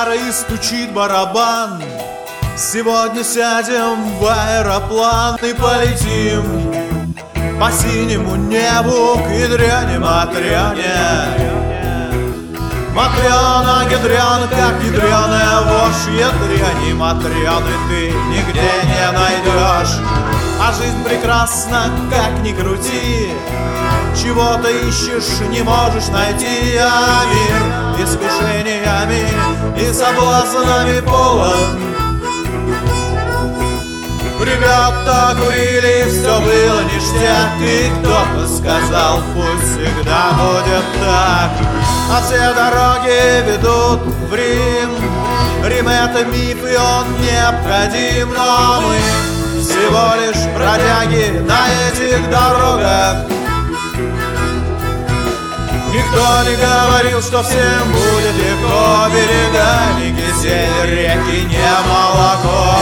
гитара и стучит барабан. Сегодня сядем в аэроплан и полетим по синему небу к Ядрене Матрёне. Матрёна, Ядрёна, как ядреная вошь, Ядрёни Матрёны ты нигде не найдешь. А жизнь прекрасна, как ни крути, чего ты ищешь, не можешь найти. А мир искушениями и соблазнами полон. Ребята курили, все было ништяк, и кто-то сказал, пусть всегда будет так. А все дороги ведут в Рим. Рим — это миф, и он необходим, но мы всего лишь бродяги на этих дорогах. Никто не говорил, что всем будет легко. Берега не кисель, реки не молоко.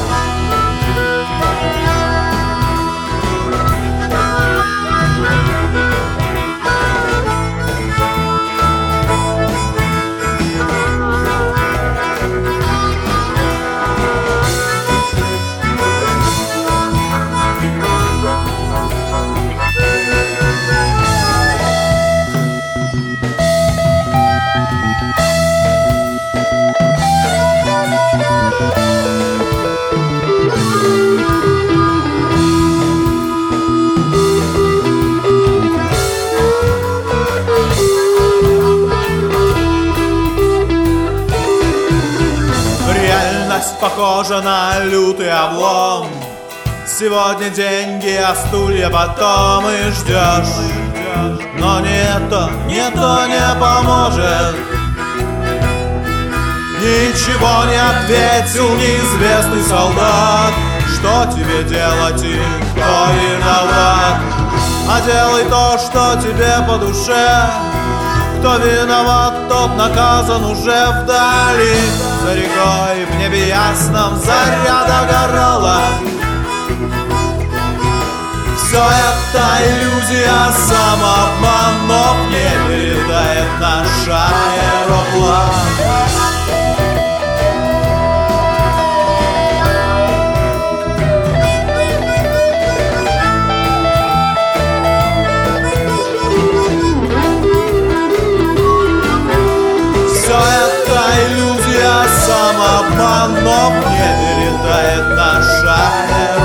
Похожа на лютый облом. Сегодня деньги, а стулья потом. И ждешь, но не то не поможет. Ничего не ответил неизвестный солдат. Что тебе делать и кто виноват? А делай то, что тебе по душе. Кто виноват, тот наказан уже вдали. За рекой в небе ясном заря догорала. Все это иллюзия, самообман, но в небе летает наш аэроплан. Иллюзия, самообман, но в небе летает наш аэроплан.